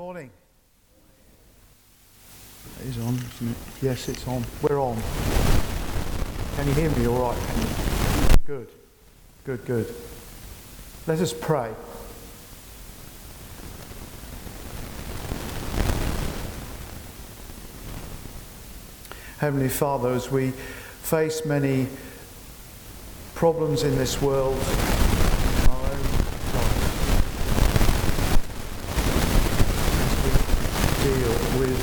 Morning. It is on, isn't it? Yes, it's on. We're on. Can you hear me all right? Can you? Good. Good, good. Let us pray. Heavenly Father, as we face many problems in this world, in our own life, as we deal with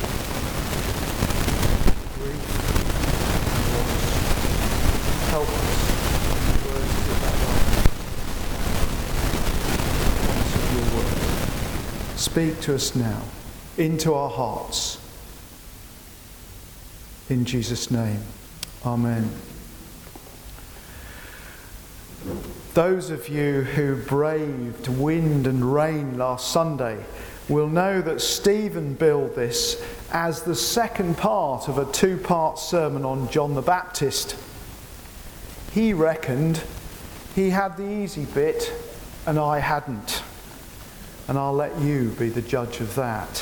grief and loss, help us in the words of that promise of your word. Speak to us now, into our hearts. In Jesus' name, amen. Those of you who braved wind and rain last Sunday will know that Stephen billed this as the second part of a two-part sermon on John the Baptist. He reckoned he had the easy bit and I hadn't. And I'll let you be the judge of that.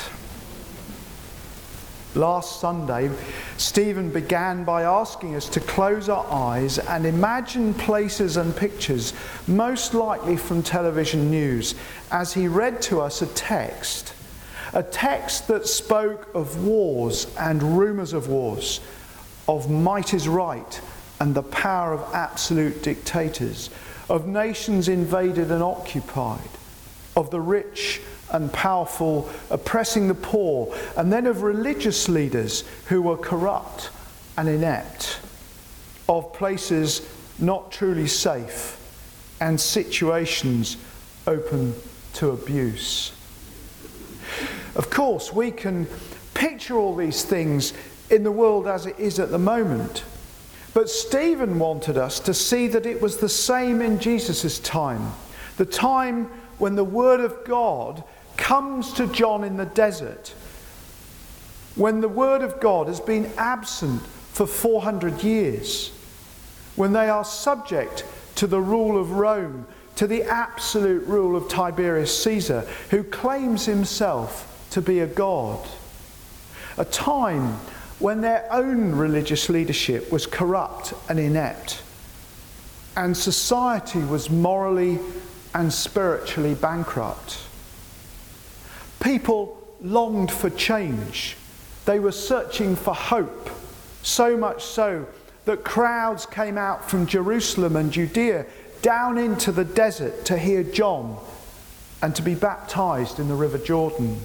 Last Sunday, Stephen began by asking us to close our eyes and imagine places and pictures, most likely from television news, as he read to us a text that spoke of wars and rumours of wars, of might is right and the power of absolute dictators, of nations invaded and occupied, of the rich and powerful oppressing the poor, and then of religious leaders who were corrupt and inept, of places not truly safe and situations open to abuse. Of course, we can picture all these things in the world as it is at the moment, but Stephen wanted us to see that it was the same in Jesus' time, the time when the Word of God comes to John in the desert, when the Word of God has been absent for 400 years, when they are subject to the rule of Rome, to the absolute rule of Tiberius Caesar, who claims himself to be a god. A time when their own religious leadership was corrupt and inept, and society was morally and spiritually bankrupt. People longed for change. They were searching for hope, so much so that crowds came out from Jerusalem and Judea down into the desert to hear John and to be baptized in the River Jordan.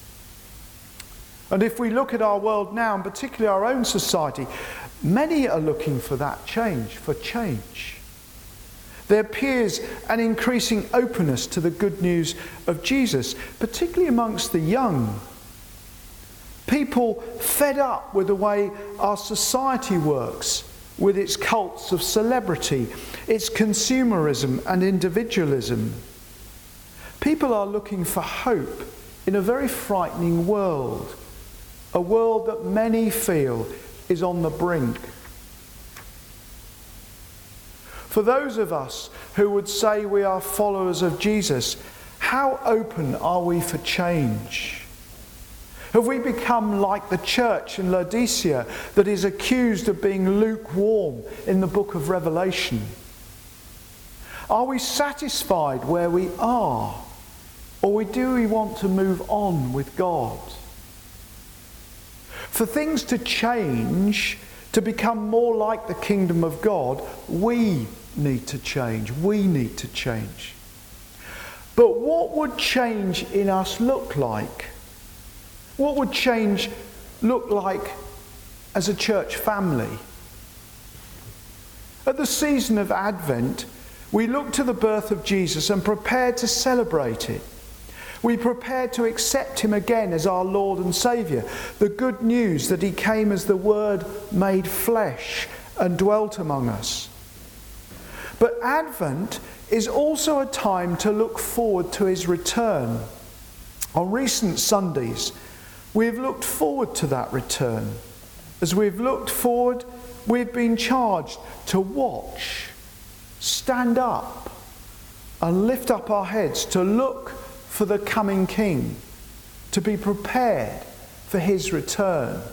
And if we look at our world now, and particularly our own society, many are looking for that change, for change. There appears an increasing openness to the good news of Jesus, particularly amongst the young. People fed up with the way our society works, with its cults of celebrity, its consumerism and individualism. People are looking for hope in a very frightening world, a world that many feel is on the brink. For those of us who would say we are followers of Jesus, how open are we for change? Have we become like the church in Laodicea that is accused of being lukewarm in the book of Revelation? Are we satisfied where we are? Or do we want to move on with God? For things to change, to become more like the kingdom of God, we need to change. We need to change. But what would change in us look like? What would change look like as a church family? At the season of Advent, we look to the birth of Jesus and prepare to celebrate it. We prepare to accept him again as our Lord and Saviour. The good news that he came as the Word made flesh and dwelt among us. But Advent is also a time to look forward to his return. On recent Sundays, we've looked forward to that return. As we've looked forward, we've been charged to watch, stand up, and lift up our heads to look for the coming King, to be prepared for his return.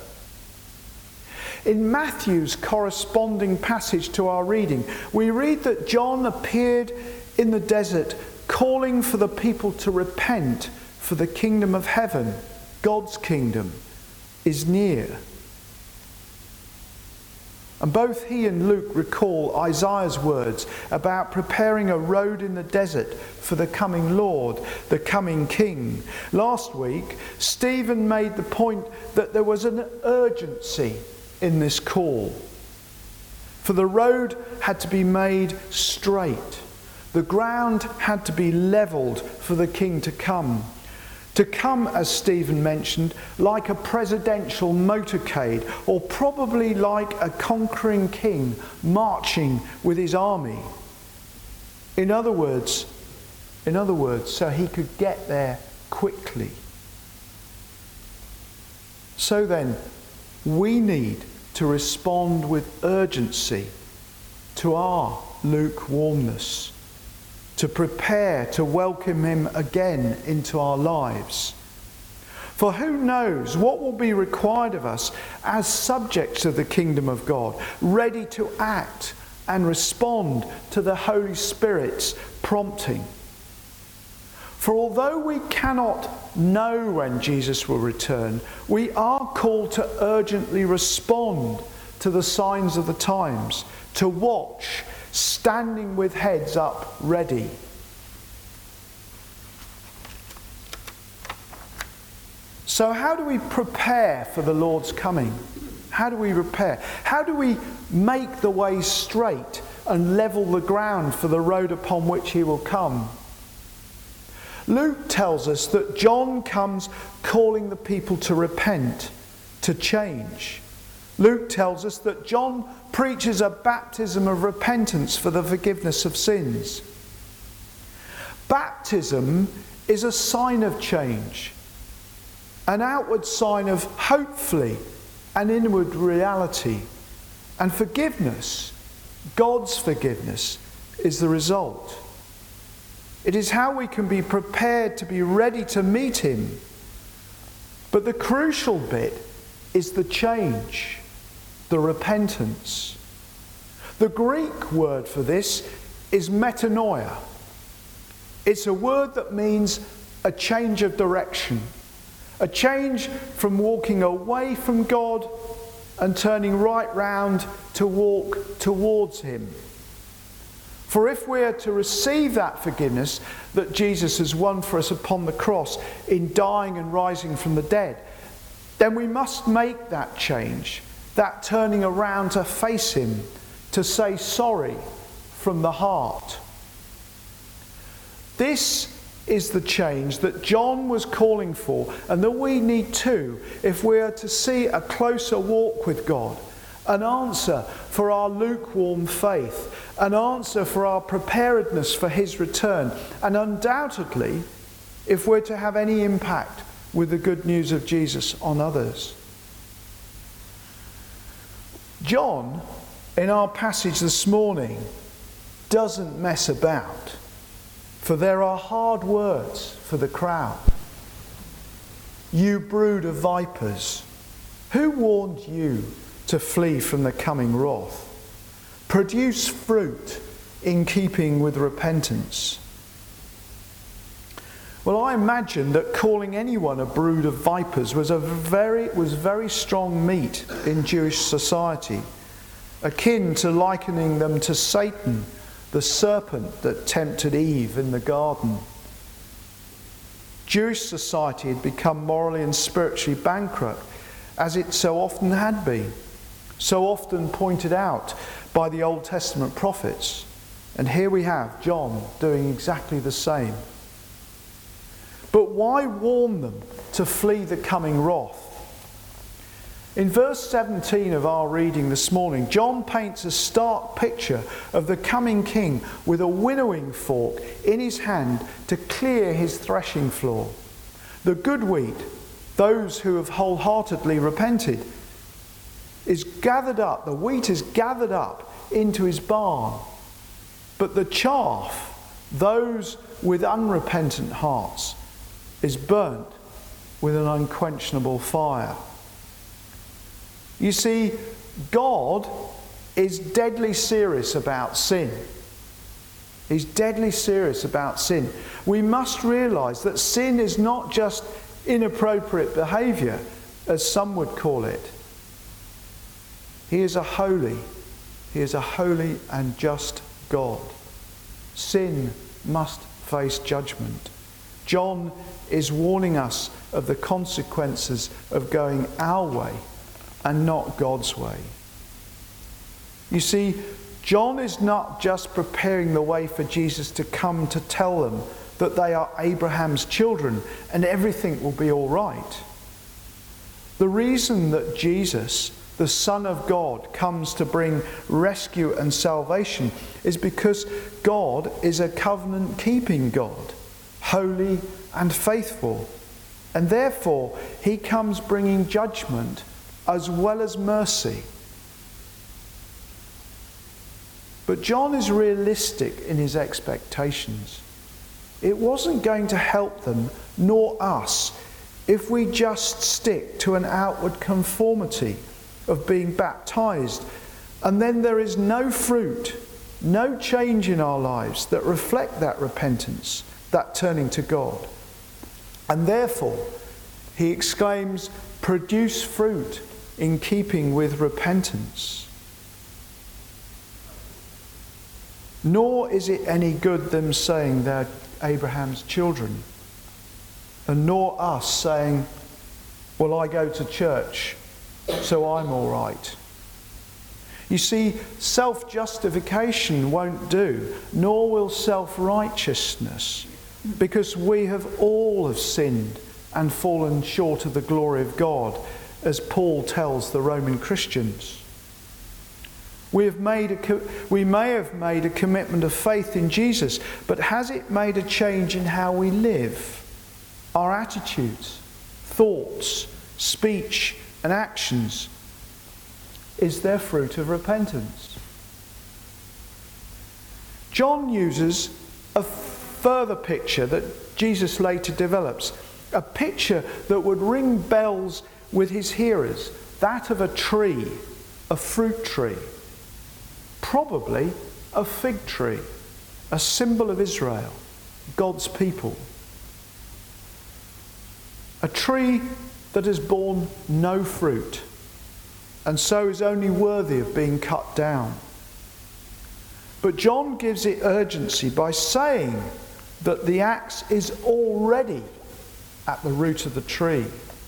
In Matthew's corresponding passage to our reading, we read that John appeared in the desert calling for the people to repent, for the kingdom of heaven, God's kingdom, is near. And both he and Luke recall Isaiah's words about preparing a road in the desert for the coming Lord, the coming King. Last week, Stephen made the point that there was an urgency in this call. For the road had to be made straight. The ground had to be levelled for the King to come. To come, as Stephen mentioned, like a presidential motorcade, or probably like a conquering king marching with his army. In other words, so he could get there quickly. So then, we need to respond with urgency to our lukewarmness, to prepare to welcome him again into our lives. For who knows what will be required of us as subjects of the kingdom of God, ready to act and respond to the Holy Spirit's prompting. For although we cannot know when Jesus will return, we are called to urgently respond to the signs of the times, to watch, standing with heads up ready. So how do we prepare for the Lord's coming? How do we prepare? How do we make the way straight and level the ground for the road upon which he will come? Luke tells us that John comes calling the people to repent, to change. Luke tells us that John preaches a baptism of repentance for the forgiveness of sins. Baptism is a sign of change, an outward sign of, hopefully, an inward reality. And forgiveness, God's forgiveness, is the result. It is how we can be prepared to be ready to meet him. But the crucial bit is the change, the repentance. The Greek word for this is metanoia. It's a word that means a change of direction, a change from walking away from God and turning right round to walk towards him. For if we are to receive that forgiveness that Jesus has won for us upon the cross in dying and rising from the dead, then we must make that change, that turning around to face him, to say sorry from the heart. This is the change that John was calling for, and that we need too if we are to see a closer walk with God, an answer for our lukewarm faith, an answer for our preparedness for his return, and undoubtedly if we're to have any impact with the good news of Jesus on others. John, in our passage this morning, doesn't mess about, for there are hard words for the crowd. You brood of vipers, who warned you to flee from the coming wrath? Produce fruit in keeping with repentance. Well, I imagine that calling anyone a brood of vipers was very strong meat in Jewish society, akin to likening them to Satan, the serpent that tempted Eve in the garden. Jewish society had become morally and spiritually bankrupt, as it so often had been, so often pointed out by the Old Testament prophets. And here we have John doing exactly the same. But why warn them to flee the coming wrath? In verse 17 of our reading this morning, John paints a stark picture of the coming king with a winnowing fork in his hand to clear his threshing floor. The good wheat, those who have wholeheartedly repented, is gathered up, the wheat is gathered up into his barn. But the chaff, those with unrepentant hearts, is burnt with an unquenchable fire. You see, God is deadly serious about sin. He's deadly serious about sin. We must realise that sin is not just inappropriate behaviour, as some would call it. He is a holy and just God. Sin must face judgment. John is warning us of the consequences of going our way and not God's way. You see, John is not just preparing the way for Jesus to come to tell them that they are Abraham's children and everything will be all right. The reason that Jesus, the Son of God, comes to bring rescue and salvation is because God is a covenant-keeping God, holy and faithful. And therefore, he comes bringing judgment as well as mercy. But John is realistic in his expectations. It wasn't going to help them, nor us, if we just stick to an outward conformity of being baptized, and then there is no fruit, no change in our lives that reflect that repentance, that turning to God. And therefore, he exclaims, produce fruit in keeping with repentance. Nor is it any good them saying they're Abraham's children, and nor us saying, well, I go to church, so I'm all right. You see, self-justification won't do, nor will self-righteousness, because we have all sinned and fallen short of the glory of God, as Paul tells the Roman Christians. We may have made a commitment of faith in Jesus, but has it made a change in how we live? Our attitudes, thoughts, speech and actions? Is there fruit of repentance? John uses a further picture that Jesus later develops, a picture that would ring bells with his hearers, that of a tree, a fruit tree. Probably a fig tree, a symbol of Israel, God's people. A tree that has borne no fruit, and so is only worthy of being cut down. But John gives it urgency by saying that the axe is already at the root of the tree.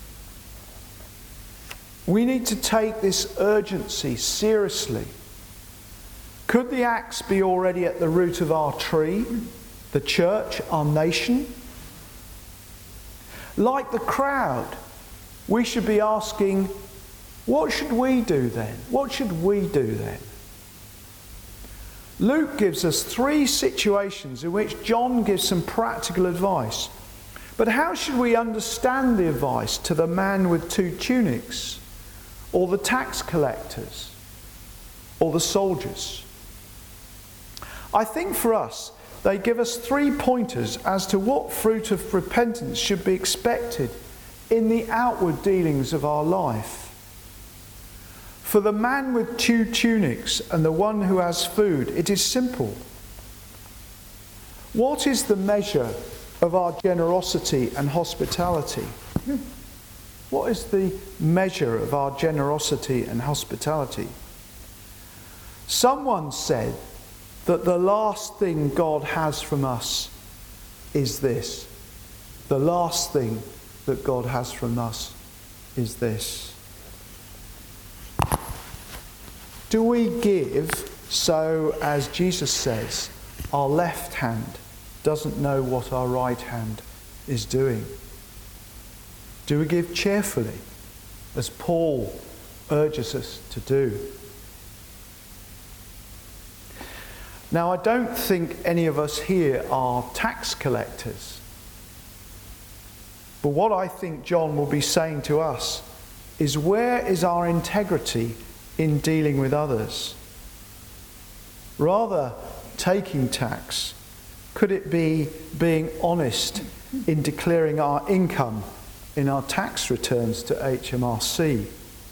We need to take this urgency seriously. Could the axe be already at the root of our tree, the church, our nation? Like the crowd, we should be asking, what should we do then? What should we do then? Luke gives us 3 situations in which John gives some practical advice. But how should we understand the advice to the man with 2 tunics, or the tax collectors, or the soldiers? I think for us, they give us 3 pointers as to what fruit of repentance should be expected in the outward dealings of our life. For the man with 2 tunics and the one who has food, it is simple. What is the measure of our generosity and hospitality? What is the measure of our generosity and hospitality? Someone said that the last thing God has from us is this. The last thing that God has from us is this. Do we give so, as Jesus says, our left hand doesn't know what our right hand is doing? Do we give cheerfully, as Paul urges us to do? Now, I don't think any of us here are tax collectors. But what I think John will be saying to us is, where is our integrity in dealing with others? Rather taking tax, could it be being honest in declaring our income in our tax returns to HMRC.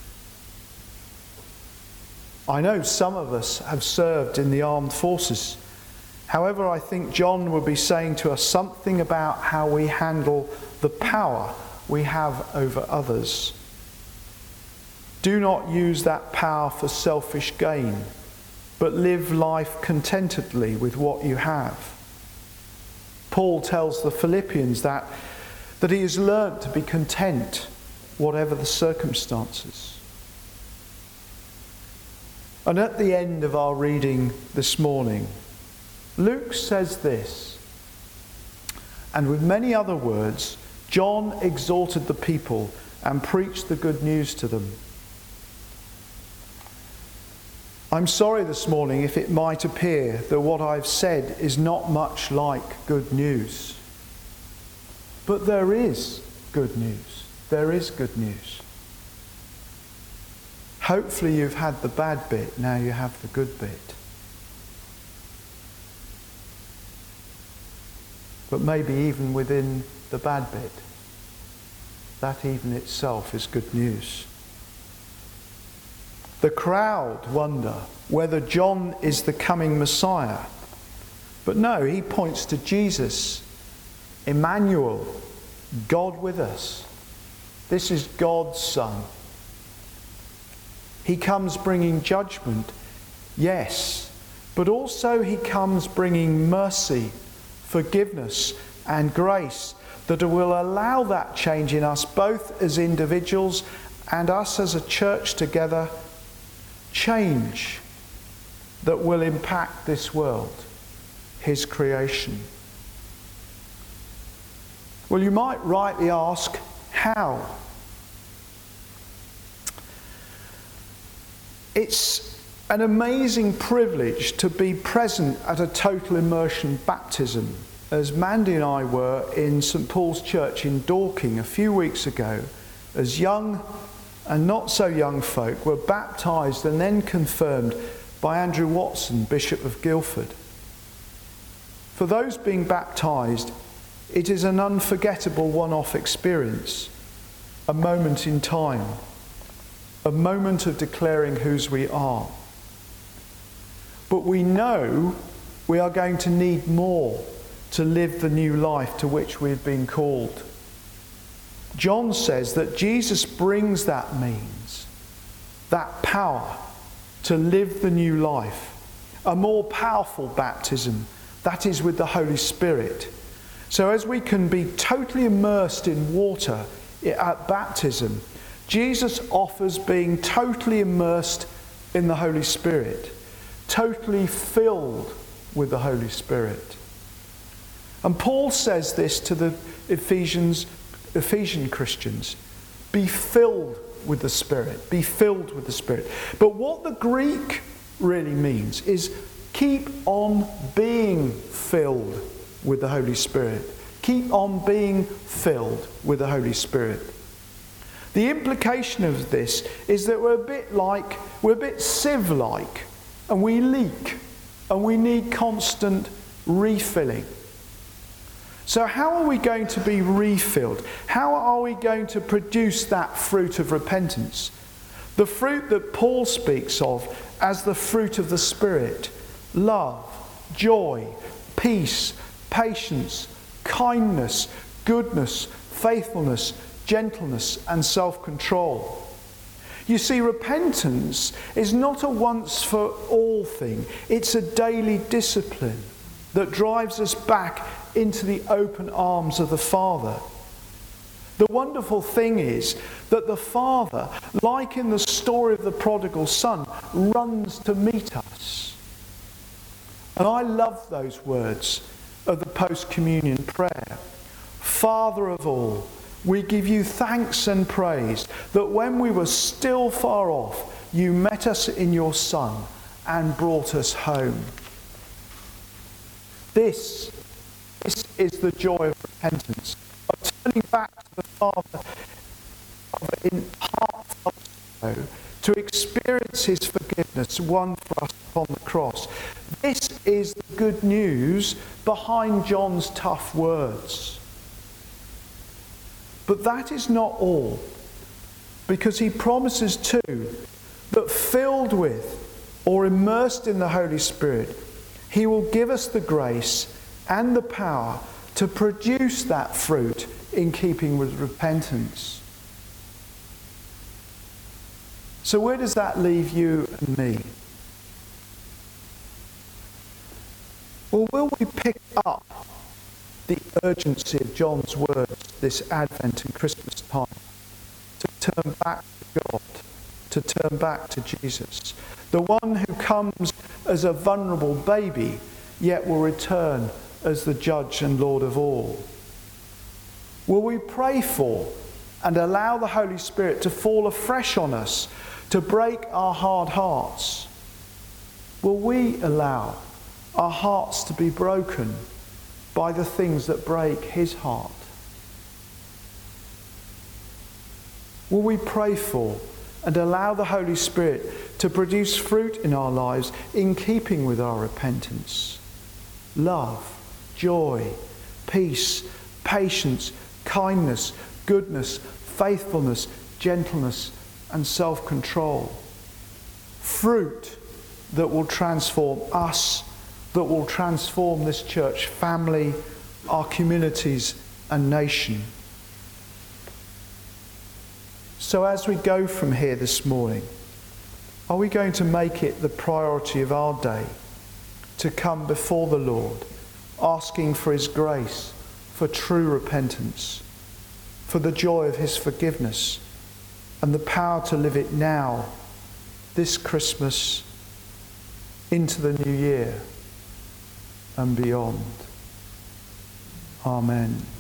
I know some of us have served in the armed forces. However, I think John would be saying to us something about how we handle the power we have over others. Do not use that power for selfish gain, but live life contentedly with what you have. Paul tells the Philippians that he has learnt to be content, whatever the circumstances. And at the end of our reading this morning, Luke says this, and with many other words, John exhorted the people and preached the good news to them. I'm sorry this morning if it might appear that what I've said is not much like good news. But there is good news. There is good news. Hopefully you've had the bad bit, now you have the good bit. But maybe even within the bad bit, that even itself is good news. The crowd wonder whether John is the coming Messiah. But no, he points to Jesus, Emmanuel, God with us. This is God's Son. He comes bringing judgment, yes, but also he comes bringing mercy, forgiveness and grace that will allow that change in us both as individuals and us as a church together. Change that will impact this world, his creation. Well, you might rightly ask, how? It's an amazing privilege to be present at a total immersion baptism, as Mandy and I were in St Paul's Church in Dorking a few weeks ago, as young and not so young folk were baptised and then confirmed by Andrew Watson, Bishop of Guildford. For those being baptised, it is an unforgettable one-off experience, a moment in time, a moment of declaring whose we are. But we know we are going to need more to live the new life to which we've been called. John says that Jesus brings that means, that power to live the new life, a more powerful baptism, that is with the Holy Spirit. So as we can be totally immersed in water at baptism, Jesus offers being totally immersed in the Holy Spirit, totally filled with the Holy Spirit. And Paul says this to the Ephesian Christians, be filled with the Spirit, be filled with the Spirit. But what the Greek really means is keep on being filled with the Holy Spirit. Keep on being filled with the Holy Spirit. The implication of this is that we're a bit sieve-like, and we leak, and we need constant refilling. So how are we going to be refilled? How are we going to produce that fruit of repentance? The fruit that Paul speaks of as the fruit of the Spirit: love, joy, peace, patience, kindness, goodness, faithfulness, gentleness, and self-control. You see, repentance is not a once-for-all thing. It's a daily discipline that drives us back into the open arms of the Father. The wonderful thing is that the Father, like in the story of the prodigal son, runs to meet us. And I love those words of the post-communion prayer. Father of all, we give you thanks and praise that when we were still far off, you met us in your Son and brought us home. This is the joy of repentance, of turning back to the Father in heartfelt sorrow, to experience his forgiveness won for us upon the cross. This is the good news behind John's tough words. But that is not all, because he promises too that filled with or immersed in the Holy Spirit, he will give us the grace and the power to produce that fruit in keeping with repentance. So where does that leave you and me? Well, will we pick up the urgency of John's words this Advent and Christmas time to turn back to God, to turn back to Jesus, the one who comes as a vulnerable baby, yet will return as the judge and Lord of all? Will we pray for and allow the Holy Spirit to fall afresh on us, to break our hard hearts? Will we allow our hearts to be broken by the things that break his heart? Will we pray for and allow the Holy Spirit to produce fruit in our lives in keeping with our repentance? Love, joy, peace, patience, kindness, goodness, faithfulness, gentleness, and self-control. Fruit that will transform us, that will transform this church family, our communities and nation. So as we go from here this morning, are we going to make it the priority of our day to come before the Lord, asking for his grace, for true repentance, for the joy of his forgiveness, and the power to live it now, this Christmas, into the new year and beyond? Amen.